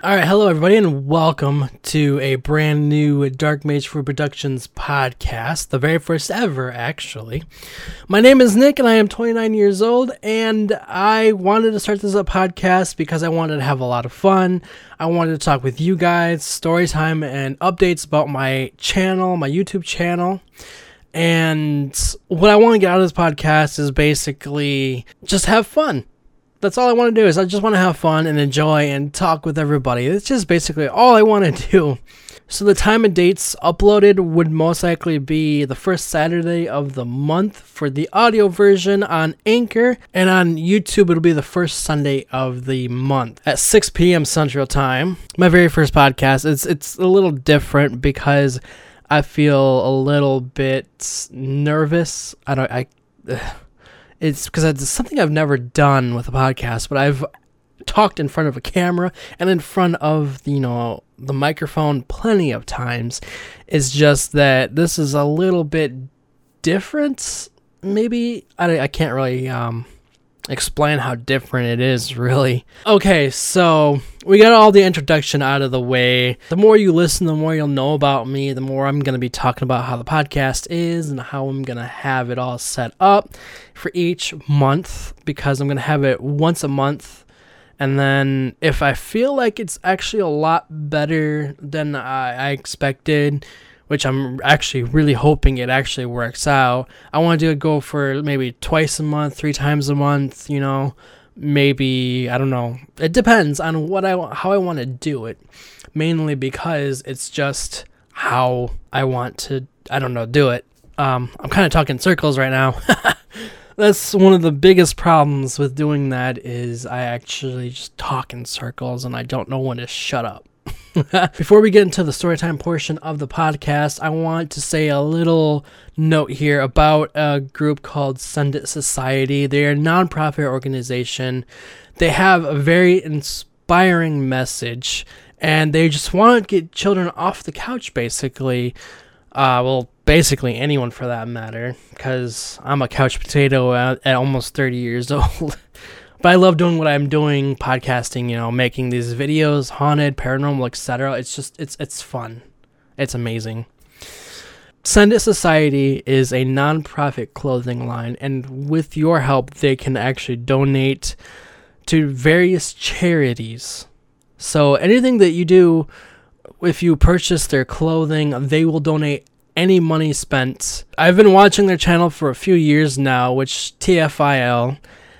Alright, hello everybody, and welcome to a brand new Dark Mage Fruit Productions podcast, the very first ever, actually. My name is Nick, and I am 29 years old, and I wanted to start this up podcast because I wanted to have a lot of fun. I wanted to talk with you guys, story time, and updates about my channel, my YouTube channel. And what I want to get out of this podcast is basically just have fun. That's all I want to do. Is I just want to have fun and enjoy and talk with everybody. It's just basically all I want to do. So the time and dates uploaded would most likely be the first Saturday of the month for the audio version on Anchor, and on YouTube it'll be the first Sunday of the month at 6 p.m. Central Time. My very first podcast. It's a little different because I feel a little bit nervous. It's because it's something I've never done with a podcast, but I've talked in front of a camera and in front of, the microphone plenty of times. It's just that this is a little bit different. Maybe I can't really explain how different it is, really. Okay, so we got all the introduction out of the way. The more you listen, the more you'll know about me, the more I'm going to be talking about how the podcast is and how I'm going to have it all set up for each month, because I'm going to have it once a month. And then if I feel like it's actually a lot better than I expected, which I'm actually really hoping it actually works out, I want to go for maybe twice a month, 3 times a month, maybe, I don't know. It depends on how I want to do it, mainly because it's just how I want to, do it. I'm kind of talking circles right now. That's one of the biggest problems with doing that, is I actually just talk in circles and I don't know when to shut up. Before we get into the storytime portion of the podcast, I want to say a little note here about a group called Send It Society. They're a nonprofit organization. They have a very inspiring message, and they just want to get children off the couch, basically. Basically anyone for that matter, because I'm a couch potato at almost 30 years old. But I love doing what I'm doing, podcasting, making these videos, haunted, paranormal, etc. It's just, it's fun. It's amazing. Send It Society is a nonprofit clothing line, and with your help, they can actually donate to various charities. So anything that you do, if you purchase their clothing, they will donate any money spent. I've been watching their channel for a few years now, which TFIL,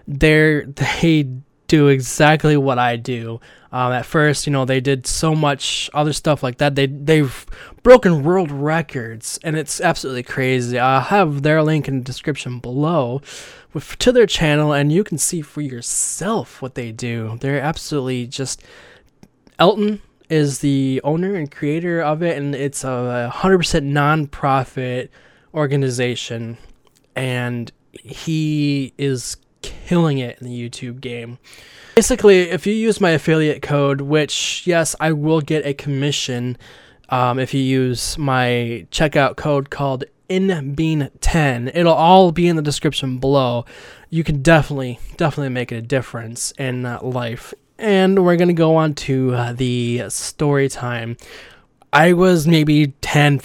they do exactly what I do. At first, they did so much other stuff like that. They've broken world records, and it's absolutely crazy. I'll have their link in the description below to their channel, and you can see for yourself what they do. They're absolutely just... Elton is the owner and creator of it, and it's a 100% non-profit organization, and he is killing it in the YouTube game. Basically, if you use my affiliate code, which, yes, I will get a commission if you use my checkout code called INBEAN10, it'll all be in the description below. You can definitely make a difference in life. And we're going to go on to the story time. I was maybe between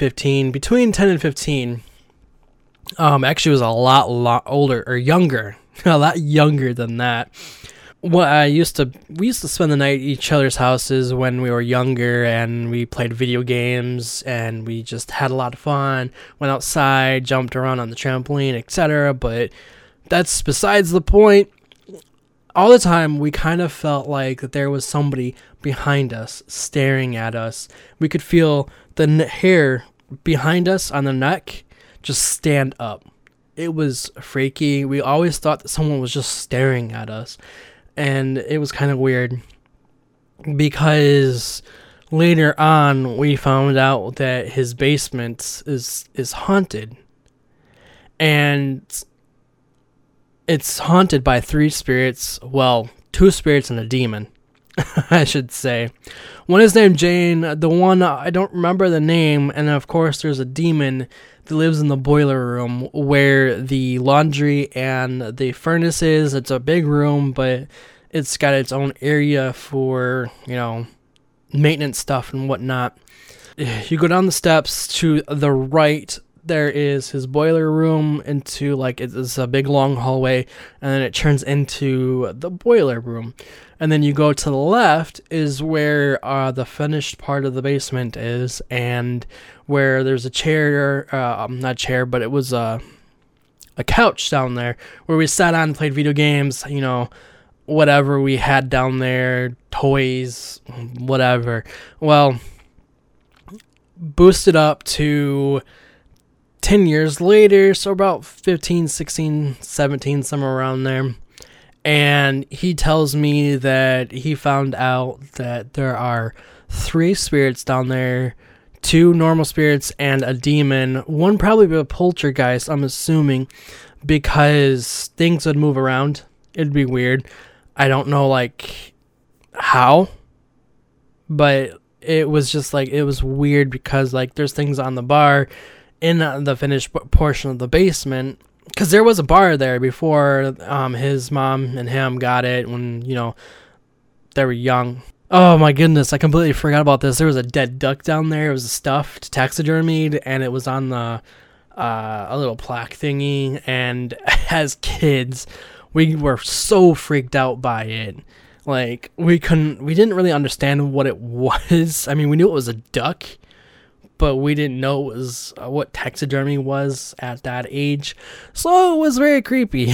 10 and 15. Actually, was a lot older or younger, a lot younger than that. We used to spend the night at each other's houses when we were younger, and we played video games, and we just had a lot of fun. Went outside, jumped around on the trampoline, etc. But that's besides the point. All the time, we kind of felt like that there was somebody behind us, staring at us. We could feel the hair behind us on the neck just stand up. It was freaky. We always thought that someone was just staring at us. And it was kind of weird, because later on, we found out that his basement is haunted. And it's haunted by 3 spirits. Well, 2 spirits and a demon, I should say. One is named Jane. The one, I don't remember the name. And of course, there's a demon that lives in the boiler room where the laundry and the furnace is. It's a big room, but it's got its own area for, maintenance stuff and whatnot. You go down the steps to the right. There is his boiler room into like it's a big long hallway, and then it turns into the boiler room. And then you go to the left is where the finished part of the basement is, and where there's a chair, not chair, but it was a couch down there where we sat on and played video games, whatever we had down there, toys, whatever. Well, boosted up to 10 years later, so about 15, 16, 17, somewhere around there. And he tells me that he found out that there are 3 spirits down there, 2 normal spirits and a demon. One probably a poltergeist, I'm assuming, because things would move around. It'd be weird. I don't know, how, but it was just, it was weird because, there's things on the bar in the finished portion of the basement, because there was a bar there before his mom and him got it when, they were young. Oh my goodness, I completely forgot about this. There was a dead duck down there. It was a stuffed taxidermied, and it was on the a little plaque thingy, and as kids, we were so freaked out by it. We didn't really understand what it was. I mean, we knew it was a duck, but we didn't know it was what taxidermy was at that age. So it was very creepy.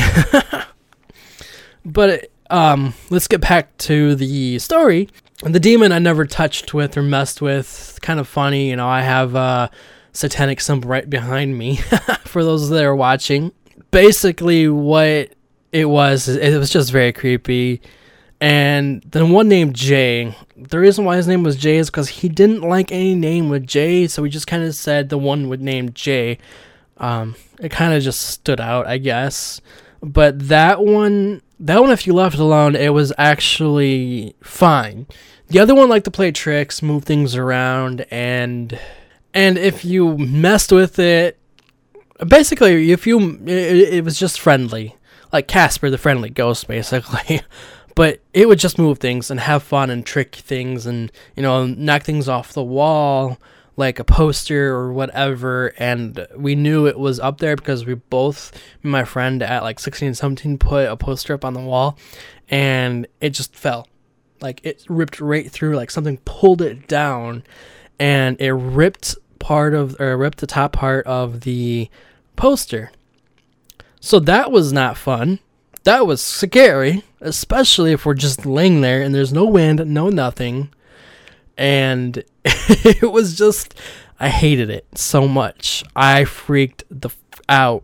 But let's get back to the story. The demon I never touched with or messed with. Kind of funny, I have a satanic symbol right behind me for those that are watching. Basically, what it was just very creepy. And then one named Jay. The reason why his name was Jay is because he didn't like any name with Jay, so he just kind of said the one with name Jay. It kind of just stood out, I guess. But that one, if you left alone, it was actually fine. The other one liked to play tricks, move things around, and if you messed with it, basically, it was just friendly. Like Casper the Friendly Ghost, basically. But it would just move things and have fun and trick things and, knock things off the wall like a poster or whatever. And we knew it was up there because we both, me and my friend at 16 and 17, put a poster up on the wall and it just fell. It ripped right through, something pulled it down, and it ripped the top part of the poster. So that was not fun. That was scary, especially if we're just laying there and there's no wind, no nothing. And it was just, I hated it so much. I freaked out.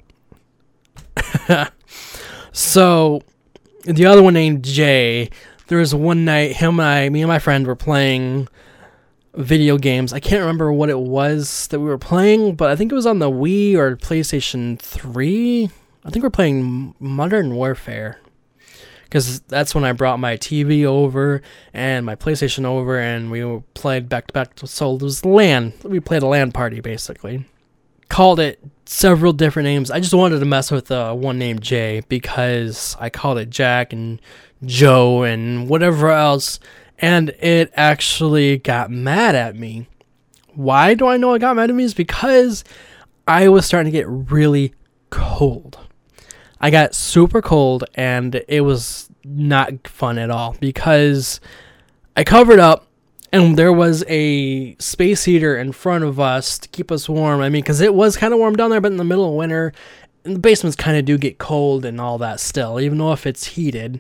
So, the other one named Jay, there was one night, me and my friend were playing video games. I can't remember what it was that we were playing, but I think it was on the Wii or PlayStation 3. I think we're playing Modern Warfare, because that's when I brought my TV over and my PlayStation over, and we played back to back. So it was LAN. We played a LAN party, basically. Called it several different names. I just wanted to mess with one named Jay, because I called it Jack and Joe and whatever else, and it actually got mad at me. Why do I know it got mad at me? Is because I was starting to get really cold. I got super cold, and it was not fun at all, because I covered up, and there was a space heater in front of us to keep us warm. I mean, because it was kind of warm down there, but in the middle of winter, and the basements kind of do get cold and all that still, even though if it's heated.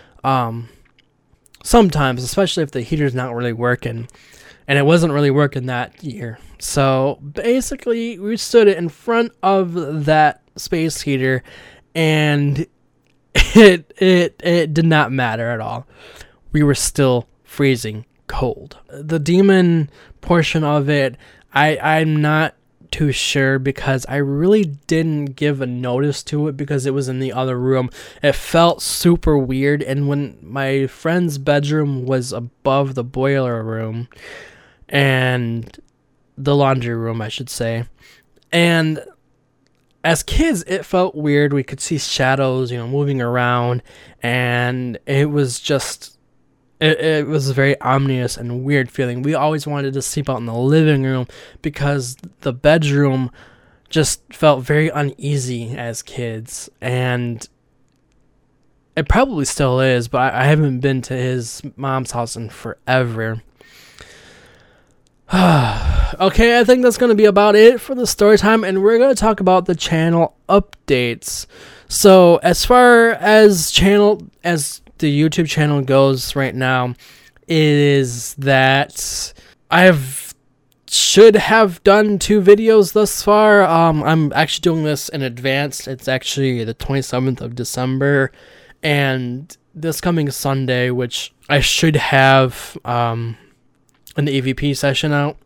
Sometimes, especially if the heater's not really working, and it wasn't really working that year. So basically, we stood in front of that space heater, and it did not matter at all. We were still freezing cold. The demon portion of it, I'm not too sure, because I really didn't give a notice to it because it was in the other room. It felt super weird, and when my friend's bedroom was above the boiler room and the laundry room, I should say, and as kids, it felt weird. We could see shadows, moving around, and it It was a very ominous and weird feeling. We always wanted to sleep out in the living room because the bedroom just felt very uneasy as kids, and it probably still is, but I haven't been to his mom's house in forever. Okay, I think that's going to be about it for the story time, and we're going to talk about the channel updates. So, as far as the YouTube channel goes right now, is that should have done 2 videos thus far. I'm actually doing this in advance. It's actually the 27th of December, and this coming Sunday, which I should have an EVP session out,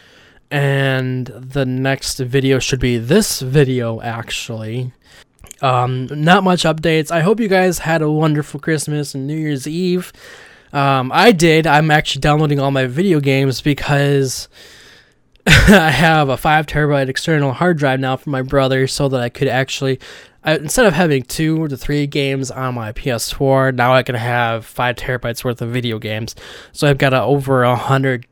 and the next video should be this video, actually. Not much updates. I hope you guys had a wonderful Christmas and New Year's Eve. I did. I'm actually downloading all my video games because I have a 5 terabyte external hard drive now from my brother, so that I could actually, instead of having 2 to 3 games on my PS4, now I can have 5 terabytes worth of video games. So I've got over 100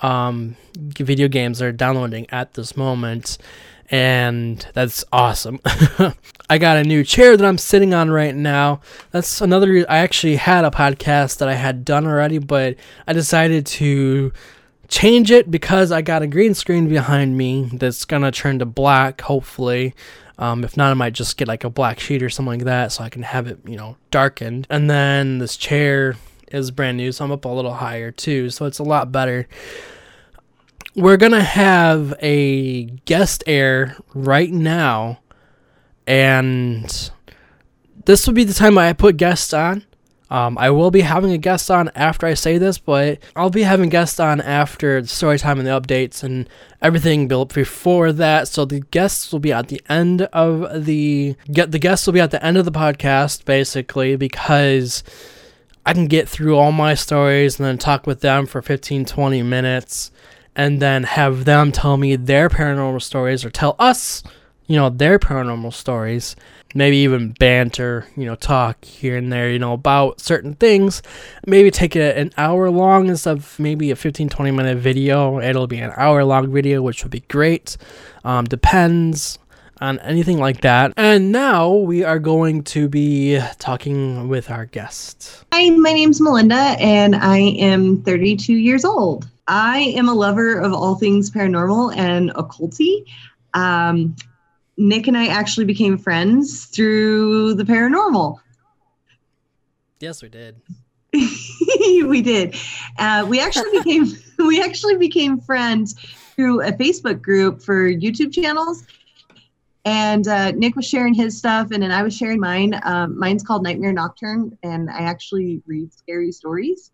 video games that are downloading at this moment, and that's awesome. I got a new chair that I'm sitting on right now. That's another. I actually had a podcast that I had done already, but I decided to change it because I got a green screen behind me that's gonna turn to black, hopefully. If not, I might just get like a black sheet or something like that so I can have it, darkened. And then this chair is brand new, so I'm up a little higher too, so it's a lot better. We're gonna have a guest air right now, and this will be the time I put guests on. I will be having a guest on after I say this, but I'll be having guests on after the story time and the updates and everything built before that. So the guests will be at the end of the guests will be at the end of the podcast, basically, because I can get through all my stories and then talk with them for 15-20 minutes, and then have them tell me their paranormal stories, or tell us, their paranormal stories. Maybe even banter, talk here and there, about certain things. Maybe take it an hour long instead of maybe a 15-20 minute video. It'll be an hour long video, which would be great. Depends on anything like that. And now we are going to be talking with our guest. Hi, my name's Melinda, and I am 32 years old. I am a lover of all things paranormal and occulty. Nick and I actually became friends through the paranormal. Yes, we did. We did. We actually became friends through a Facebook group for YouTube channels. And Nick was sharing his stuff, and then I was sharing mine. Mine's called Nightmare Nocturne, and I actually read scary stories.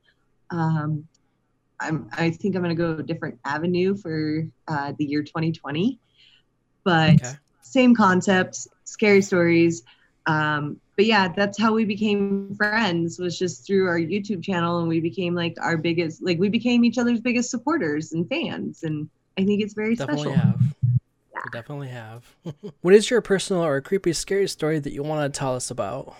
I think I'm going to go a different avenue for the year 2020. But okay. Same concepts, scary stories. But yeah, that's how we became friends, was just through our YouTube channel, and we became we became each other's biggest supporters and fans. And I think it's very special. We definitely have. What is your personal or creepy, scary story that you want to tell us about?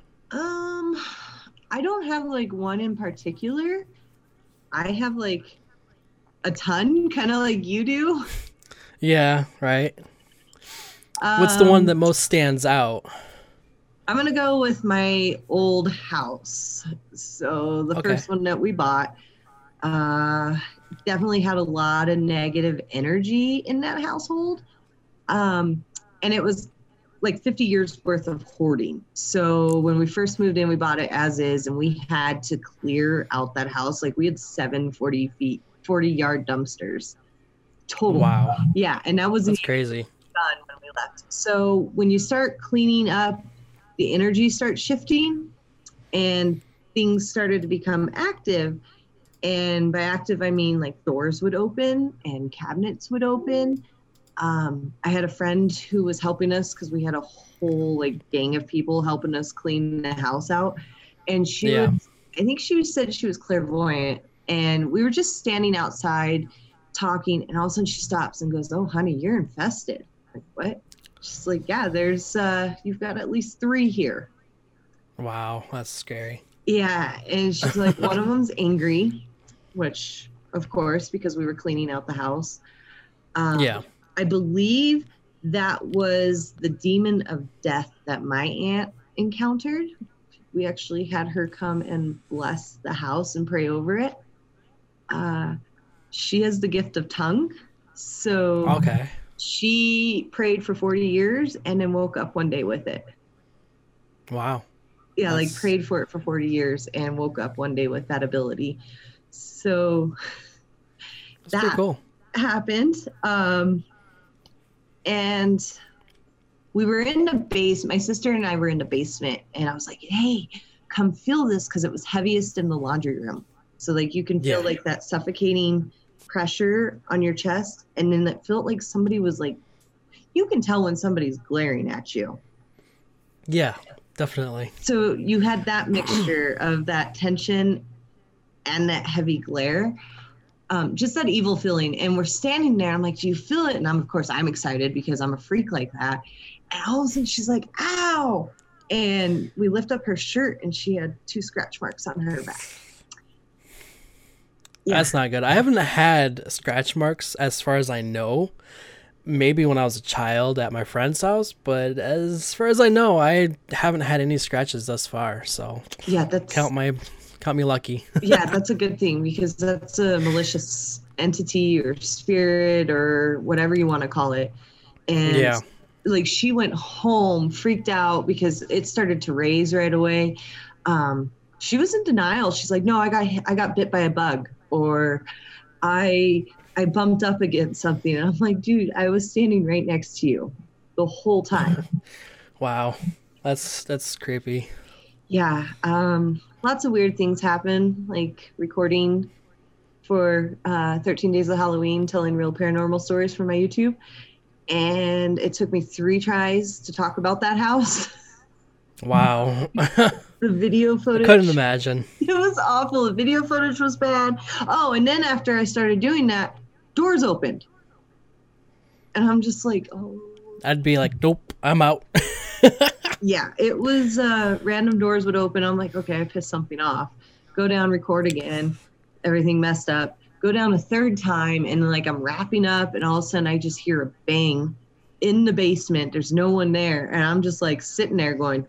I don't have one in particular. I have a ton, kind of like you do. Yeah, right. What's the one that most stands out? I'm going to go with my old house. So the first one that we bought definitely had a lot of negative energy in that household. And it was 50 years worth of hoarding. So when we first moved in, we bought it as is, and we had to clear out that house. We had 7 40-yard dumpsters total. Wow. Yeah. And that's crazy. Done when we left. So when you start cleaning up, the energy starts shifting, and things started to become active. And by active, I mean doors would open and cabinets would open. I had a friend who was helping us because we had a whole gang of people helping us clean the house out. And I think she said she was clairvoyant, and we were just standing outside talking, and all of a sudden she stops and goes, "Oh, honey, you're infested." What? She's yeah, there's you've got at least 3 here. Wow, that's scary. Yeah, and she's like, one of them's angry, which, of course, because we were cleaning out the house. Yeah. I believe that was the demon of death that my aunt encountered. We actually had her come and bless the house and pray over it. She has the gift of tongue. So Okay. she prayed for 40 years and then woke up one day with it. Wow. Yeah, like That's prayed for it for 40 years and woke up one day with that ability. So pretty that cool. happened. And we were in the base. My sister and I were in the basement, and I was like, "Hey, come feel this," because it was heaviest in the laundry room. So like you can feel Yeah. like that suffocating pressure on your chest, and then it felt like somebody was like, you can tell when somebody's glaring at you. Yeah, definitely. So you had that mixture of that tension and that heavy glare. Just that evil feeling. And we're standing there. I'm like, do you feel it? And of course, I'm excited because I'm a freak like that. And all of a sudden, she's like, ow. And we lift up her shirt, and she had 2 scratch marks on her back. Yeah. That's not good. I haven't had scratch marks as far as I know. Maybe when I was a child at my friend's house, but as far as I know, I haven't had any scratches thus far. So Yeah, that's count me lucky. yeah, that's a good thing because that's a malicious entity or spirit or whatever you want to call it. And Yeah. like she went home freaked out because it started to raise right away. She was in denial. She's like, no, I got bit by a bug, or I bumped up against something. And I'm like, dude, I was standing right next to you the whole time. Wow. That's creepy. Yeah. Lots of weird things happen, like recording for 13 Days of Halloween, telling real paranormal stories for my YouTube. And it took me 3 tries to talk about that house. Wow. The video I footage. couldn't imagine. It was awful. The video footage was bad. Oh, and then after I started doing that, doors opened. And I'm just like, oh. I'd be like, nope, I'm out. Yeah, it was random doors would open. I'm like, okay, I pissed something off. Go down, record again. Everything messed up. Go down a 3rd time, and like I'm wrapping up, and all of a sudden I just hear a bang in the basement. There's no one there. And I'm just like sitting there going,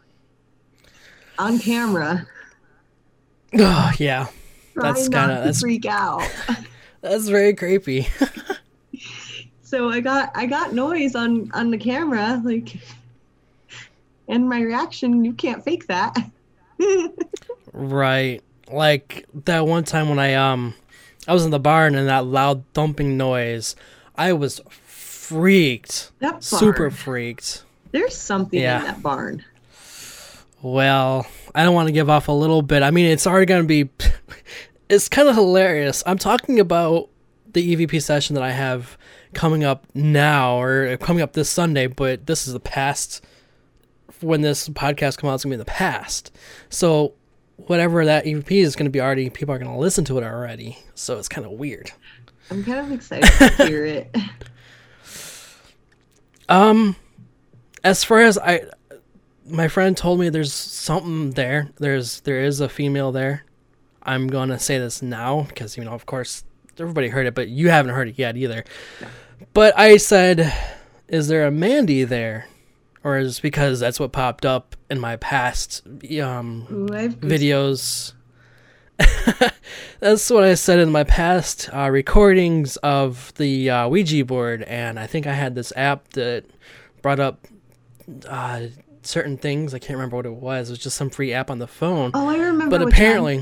on camera. Oh, yeah. That's trying kind not of to freak out. that's very creepy. So I got noise on the camera, like, and my reaction, you can't fake that. Right. Like that one time when I was in the barn and that loud thumping noise, I was freaked. That barn. Super freaked. There's something Yeah. in that barn. Well, I don't want to give off a little bit. I mean, it's already going to be it's kind of hilarious. I'm talking about the EVP session that I have coming up now, or coming up this Sunday, but this is the past. When this podcast comes out, it's going to be in the past. So whatever that EVP is going to be, already people are going to listen to it already. So it's kind of weird. I'm kind of excited to hear it. As far as my friend told me there's something there. There is a female there. I'm going to say this now because, of course, everybody heard it, but you haven't heard it yet either. No. But I said, is there a Mandy there? Or is because that's what popped up in my past videos. That's what I said in my past recordings of the Ouija board. And I think I had this app that brought up certain things. I can't remember what it was. It was just some free app on the phone. Oh, I remember. But apparently,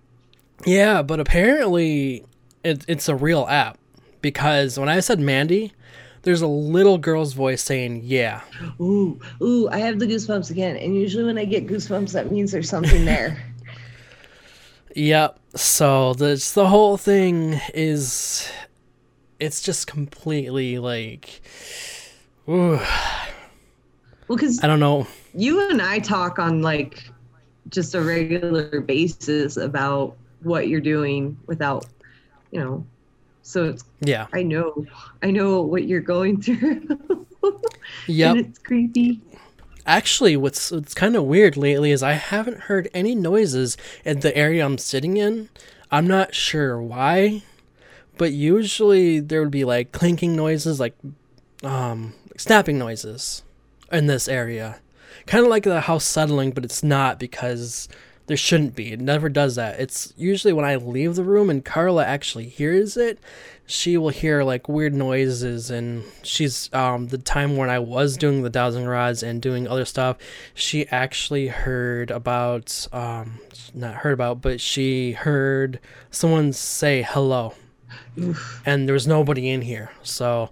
it's a real app, because when I said Mandy, there's a little girl's voice saying, yeah. Ooh, I have the goosebumps again. And usually when I get goosebumps, that means there's something there. Yep. So the whole thing is, it's just completely like, ooh. Well, because I don't know. You and I talk on like just a regular basis about what you're doing without, so it's, Yeah. I know what you're going through. Yep. And it's creepy. Actually, what's kind of weird lately is I haven't heard any noises in the area I'm sitting in. I'm not sure why, but usually there would be like clinking noises, like snapping noises in this area. Kind of like the house settling, but it's not because there shouldn't be. It never does that. It's usually when I leave the room and Carla actually hears it, she will hear like weird noises, and she's the time when I was doing the dowsing rods and doing other stuff, she actually heard about not heard about, but she heard someone say hello. Oof. And there was nobody in here. So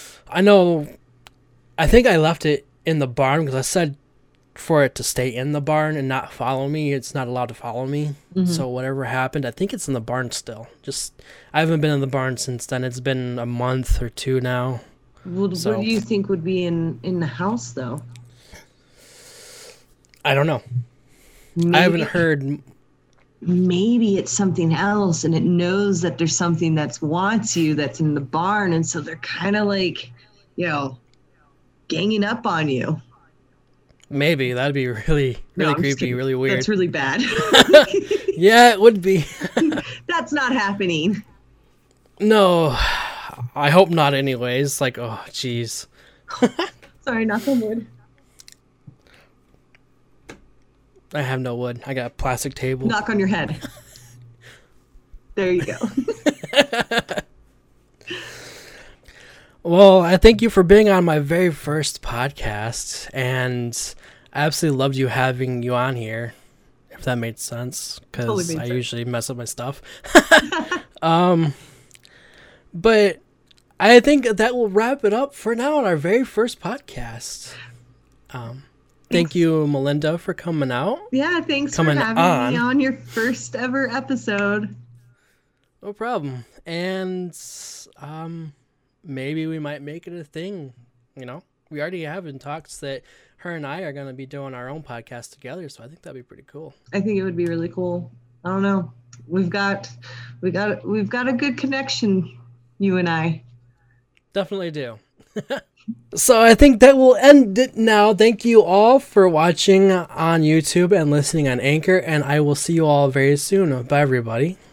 I think I left it in the barn because I said for it to stay in the barn and not follow me. It's not allowed to follow me. Mhm. So whatever happened, I think it's in the barn still. I haven't been in the barn since then. It's been a month or two now. What do you think would be in the house, though? I don't know. Maybe, I haven't heard. Maybe it's something else, and it knows that there's something that wants you that's in the barn, and so they're kind of like, ganging up on you. Maybe that'd be really No, I'm just creepy, kidding. really weird. That's really bad. Yeah, it would be. That's not happening. No, I hope not. Anyways, like, oh, jeez. Sorry, knock on wood. I have no wood. I got a plastic table. Knock on your head. There you go. Well, I thank you for being on my very first podcast, and I absolutely loved having you on here, if that made sense, because Totally made I sense. usually mess up my stuff. But I think that will wrap it up for now on our very first podcast. Thank you, Melinda, for coming out. Yeah, thanks Coming for having me on your first ever episode. No problem. And maybe we might make it a thing. We already have in talks that her and I are going to be doing our own podcast together, so I think that'd be pretty cool. I think it would be really cool. I don't know. We've got a good connection, you and I. Definitely do. So I think that will end it now. Thank you all for watching on YouTube and listening on Anchor, and I will see you all very soon. Bye, everybody.